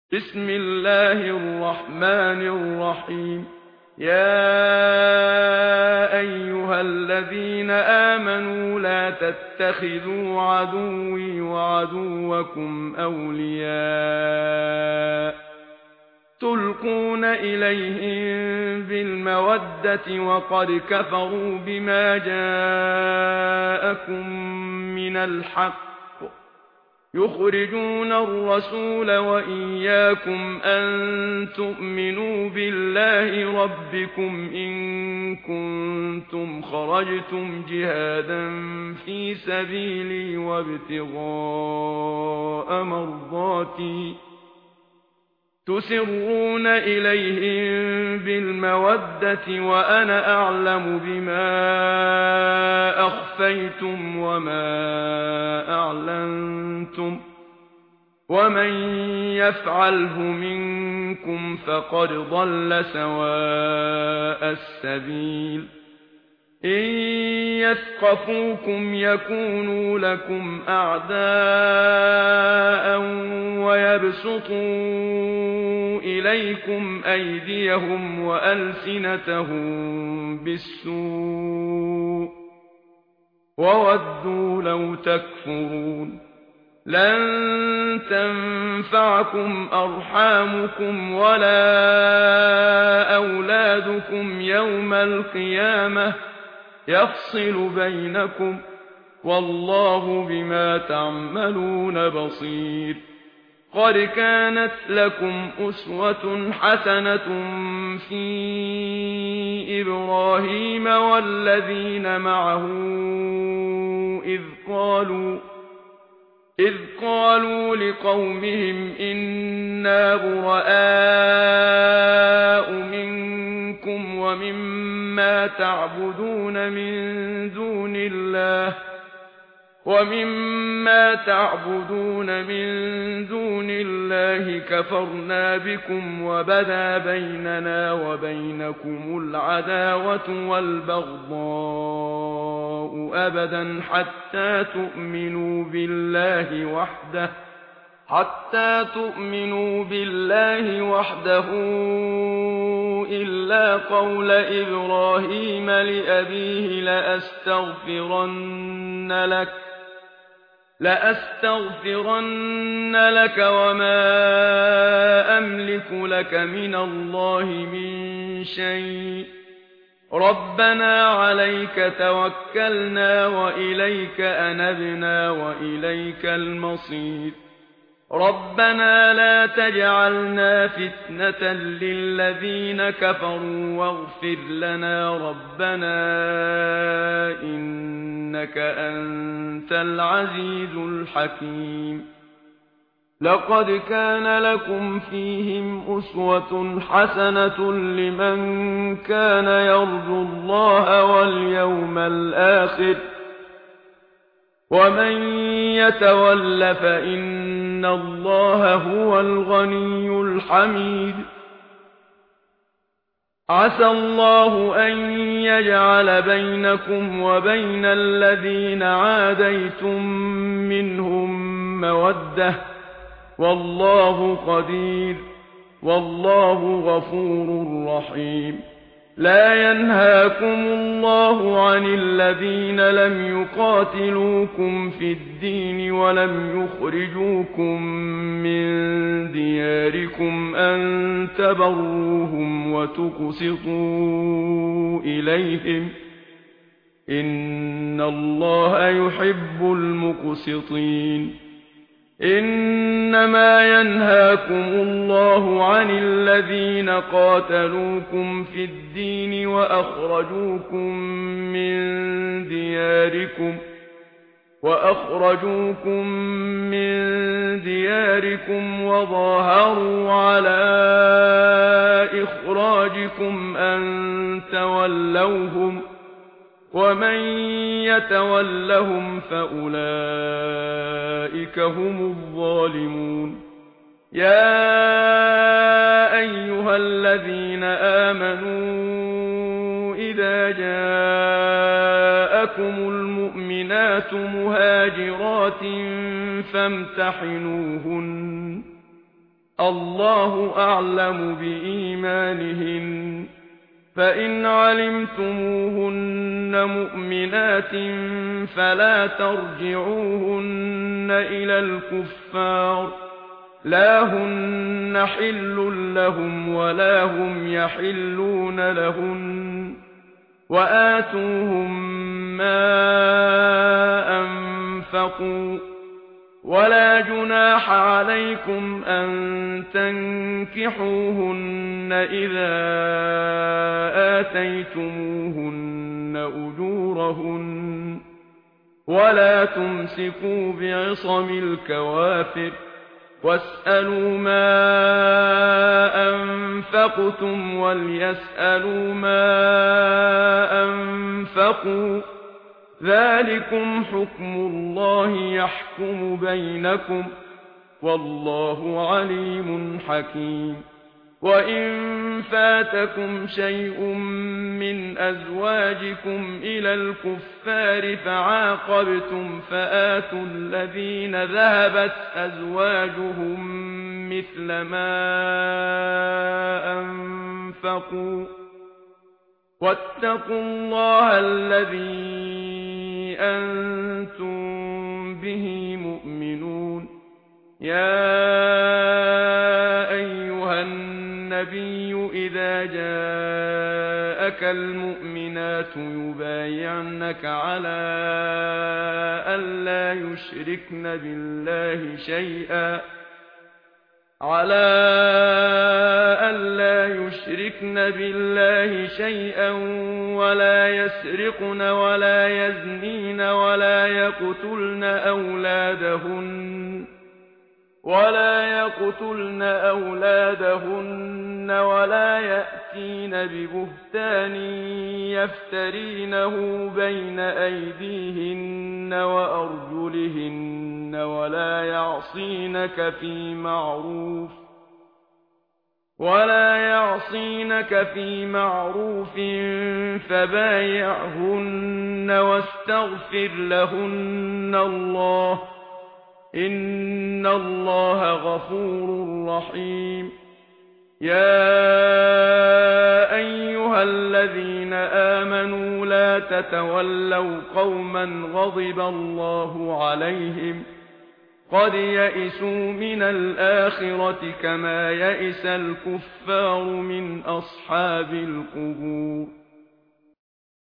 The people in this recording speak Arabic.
بسم الله الرحمن الرحيم. يا أيها الذين آمنوا لا تتخذوا عدوي وعدوكم أولياء تلقون إليهم بالمودة وقد كفروا بما جاءكم من الحق يخرجون الرسول وإياكم أن تؤمنوا بالله ربكم إن كنتم خرجتم جهادا في سبيلي وابتغاء مرضاتي تسرون إليهم بالمودة وأنا أعلم بما أخفيتم وما أعلنتم ومن يفعله منكم فقد ضل سواء السبيل. إن يثقفوكم يكونوا لكم أعداء ويبسطوا إليكم أيديهم وألسنتهم بالسوء وودوا لو تكفرون. لن تنفعكم أرحامكم ولا أولادكم يوم القيامة يفصل بينكم والله بما تعملون بصير. قد كانت لكم أسوة حسنة في إبراهيم والذين معه إذ قالوا لقومهم إنا براء منكم ومما تعبدون من دون الله كفرنا بكم وبدا بيننا وبينكم العداوة والبغضاء أبدا حتى تؤمنوا بالله وحده إلا قول إبراهيم لأبيه لأستغفرن لك وما أملك لك من الله من شيء ربنا عليك توكلنا وإليك أنبنا وإليك المصير. ربنا لا تجعلنا فتنة للذين كفروا واغفر لنا ربنا إنك أنت العزيز الحكيم. لقد كان لكم فيهم أسوة حسنة لمن كان يرجو الله واليوم الآخر ومن يتول فإن الله هو الغني الحميد. عسى الله أن يجعل بينكم وبين الذين عاديتم منهم مودة والله قدير والله غفور رحيم. لا ينهاكم الله عن الذين لم يقاتلوكم في الدين ولم يخرجوكم من دياركم أن تبروهم وتقسطوا إليهم إن الله يحب المقسطين. إنما ينهاكم الله عن الذين قاتلوكم في الدين وأخرجوكم من دياركم وظاهروا على إخراجكم أن تولوهم ومن يتولهم فأولئك هم الظالمون. يا أيها الذين آمنوا إذا جاءكم المؤمنات مهاجرات فامتحنوهن الله أعلم بإيمانهن فإن علمتموهن مؤمنات فلا ترجعوهن إلى الكفار لا هن حل لهم ولا هم يحلون لهن وآتوهم ما أنفقوا ولا جناح عليكم أن تنكحوهن إذا آتيتموهن أجورهن ولا تمسكوا بعصم الكوافر واسألوا ما أنفقتم وليسألوا ما أنفقوا ذلكم حكم الله يحكم بينكم والله عليم حكيم وإن فاتكم شيء من أزواجكم إلى الكفار فعاقبتم فآتوا الذين ذهبت أزواجهم مثل ما أنفقوا واتقوا الله الذي أنتم به مؤمنون يا أيها النبي إذا جاءك المؤمنات يبايعنك على ألا يشركن بالله شيئا ولا يسرقن ولا يزنين ولا يقتلن أولادهن ولا يأتين ببهتان يفترينه بين أيديهن وأرجلهن ولا يعصينك في معروف فبايعهن واستغفر لهن الله إن الله غفور رحيم يا أيها الذين آمنوا لا تتولوا قوما غضب الله عليهم قد يئسوا من الآخرة كما يئس الكفار من أصحاب القبور